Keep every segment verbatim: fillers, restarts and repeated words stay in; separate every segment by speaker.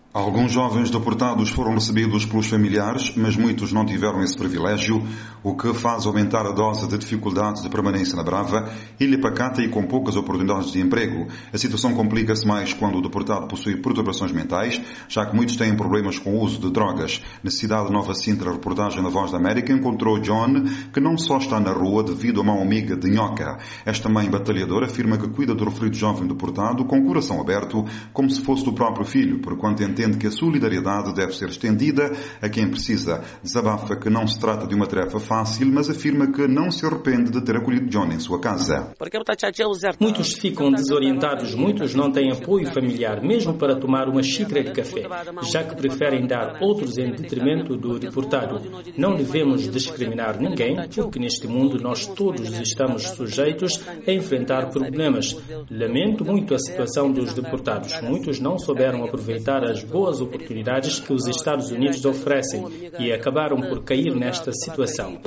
Speaker 1: Alguns jovens deportados foram recebidos pelos familiares, mas muitos não tiveram esse privilégio, o que faz aumentar a dose de dificuldades de permanência na Brava, ilha pacata e com poucas oportunidades de emprego. A situação complica-se mais quando o deportado possui perturbações mentais, já que muitos têm problemas com o uso de drogas. Na cidade de Nova Sintra, a reportagem da Voz da América encontrou John, que não só está na rua devido a uma amiga de Nhoca. Esta mãe batalhadora afirma que cuida do referido jovem deportado com o coração aberto, como se fosse do próprio filho, porquanto entende que a solidariedade deve ser estendida a quem precisa. Desabafa que não se trata de uma tarefa fácil, mas afirma que não se arrepende de ter acolhido John em sua casa.
Speaker 2: Muitos ficam desorientados, muitos não têm apoio familiar, mesmo para tomar uma xícara de café, já que preferem dar outros em detrimento do deportado. Não devemos discriminar ninguém, porque neste mundo nós todos estamos sujeitos a enfrentar problemas. Lamento muito a situação dos deportados. Muitos não souberam aproveitar as boas oportunidades que os Estados Unidos oferecem e acabaram por cair nesta situação.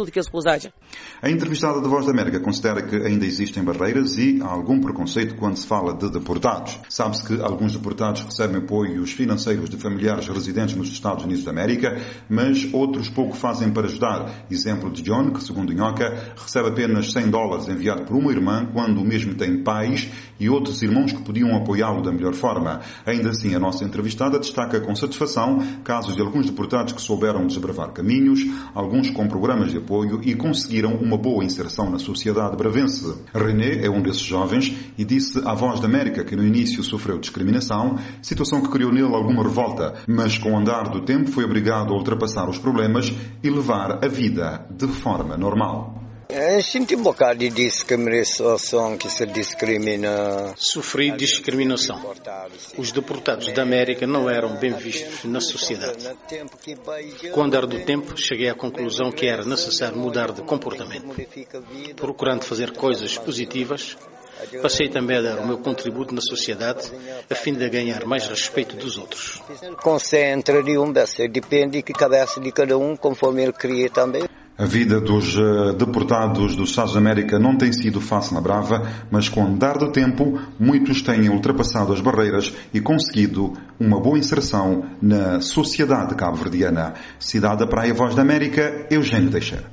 Speaker 1: A entrevistada da Voz da América considera que ainda existem barreiras e há algum preconceito quando se fala de deportados. Sabe-se que alguns deportados recebem apoios financeiros de familiares residentes nos Estados Unidos da América, mas outros pouco fazem para ajudar. Exemplo de John, que segundo Nhoca, recebe apenas cem dólares enviado por uma irmã, quando o mesmo tem pais e outros irmãos que podiam apoiá-lo da melhor forma. Ainda assim, a nossa entrevistada destaca com satisfação casos de alguns deportados que souberam desbravar caminhos, alguns com programas de apoio e conseguiram uma boa inserção na sociedade bravense. René é um desses jovens e disse à Voz da América que no início sofreu discriminação, situação que criou nele alguma revolta, mas com o andar do tempo foi obrigado a ultrapassar os problemas e levar a vida de forma normal.
Speaker 3: Eu sinto um bocado de discriminação, que se discrimina.
Speaker 4: Sofri discriminação. Os deportados da América não eram bem vistos na sociedade. Com o andar do tempo, cheguei à conclusão que era necessário mudar de comportamento. Procurando fazer coisas positivas, passei também a dar o meu contributo na sociedade, a fim de ganhar mais respeito dos outros.
Speaker 3: Concentra de um, depende de cabeça de cada um, conforme ele cria também.
Speaker 1: A vida dos uh, deportados dos Estados da América não tem sido fácil na Brava, mas com o andar do tempo, muitos têm ultrapassado as barreiras e conseguido uma boa inserção na sociedade cabo-verdiana. Cidade da Praia, Voz da América, Eugênio Teixeira.